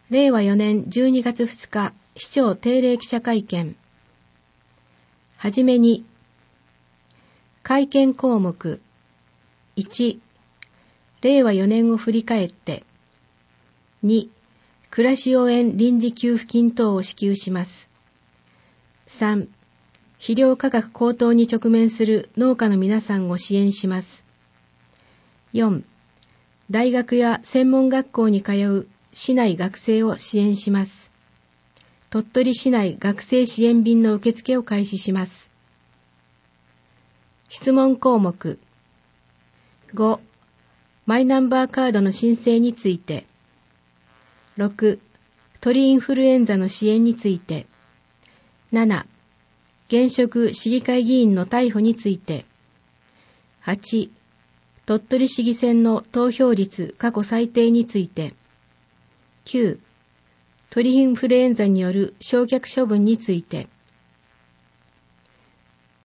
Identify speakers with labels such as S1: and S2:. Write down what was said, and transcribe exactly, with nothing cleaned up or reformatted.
S1: れいわよねんじゅうにがつふつか市長定例記者会見。はじめに、会見項目いち、れいわよねんを振り返って、に、暮らし応援臨時給付金等を支給します。さん、肥料価格高騰に直面する農家の皆さんを支援します。よん、大学や専門学校に通う市内学生を支援します。鳥取市内学生支援便の受付を開始します。質問項目ご、マイナンバーカードの申請について。ろく、鳥インフルエンザの支援について。なな、現職市議会議員の逮捕について。はち、鳥取市議選の投票率過去最低について。きゅう、鳥インフルエンザによる焼却処分について。